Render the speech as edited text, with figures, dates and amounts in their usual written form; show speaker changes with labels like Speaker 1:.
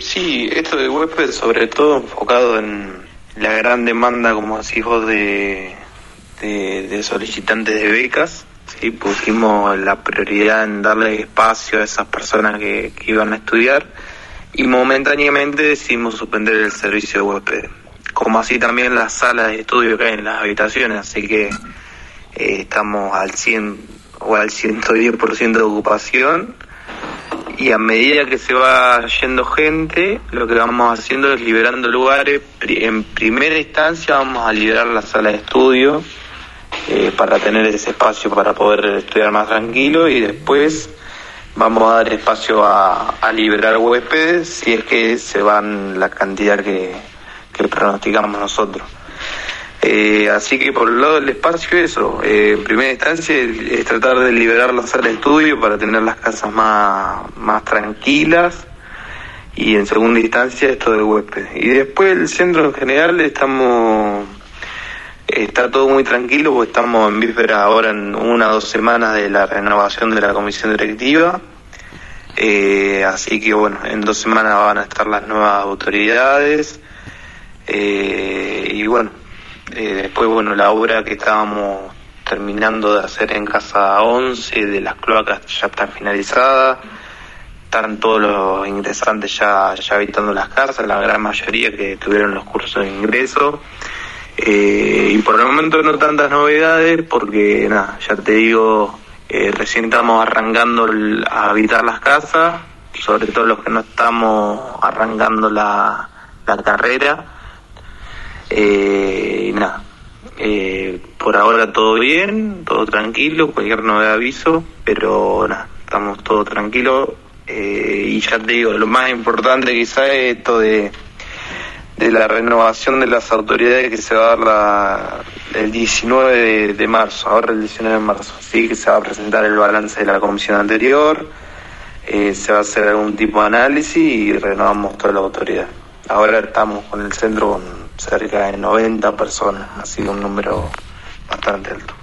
Speaker 1: Sí, esto de huésped sobre todo enfocado en la gran demanda, como decís vos, de solicitantes de becas. Sí, pusimos la prioridad en darle espacio a esas personas que iban a estudiar y momentáneamente decidimos suspender el servicio de huésped, como así también las salas de estudio que hay en las habitaciones, así que estamos al 100 o al 110% de ocupación. Y a medida que se va yendo gente, lo que vamos haciendo es liberando lugares. En primera instancia vamos a liberar la sala de estudio para tener ese espacio para poder estudiar más tranquilo, y después vamos a dar espacio a liberar huéspedes si es que se van la cantidad que pronosticamos nosotros. Así que por el lado del espacio, eso, en primera instancia es tratar de liberar la sala de estudio para tener las casas más tranquilas, y en segunda instancia esto del huésped. Y después el centro en general está todo muy tranquilo, porque estamos en vísperas ahora, en 1 o 2 semanas de la renovación de la comisión directiva. Así que bueno, en 2 semanas van a estar las nuevas autoridades, y bueno, después, bueno, la obra que estábamos terminando de hacer en Casa 11 de las cloacas ya está finalizada. Están todos los ingresantes ya habitando las casas, la gran mayoría que tuvieron los cursos de ingreso. Y por el momento no tantas novedades, porque nada, ya te digo, recién estamos arrancando a habitar las casas, sobre todo los que no estamos arrancando la carrera. Y nada, por ahora todo bien, todo tranquilo, cualquier novedad aviso, pero nada, estamos todo tranquilos. Y ya te digo, lo más importante quizá es esto de la renovación de las autoridades, que se va a dar el 19 de marzo, ahora el 19 de marzo, sí, que se va a presentar el balance de la comisión anterior, se va a hacer algún tipo de análisis y renovamos toda la autoridad. Ahora estamos con el centro con cerca de 90 personas, ha sido un número bastante alto.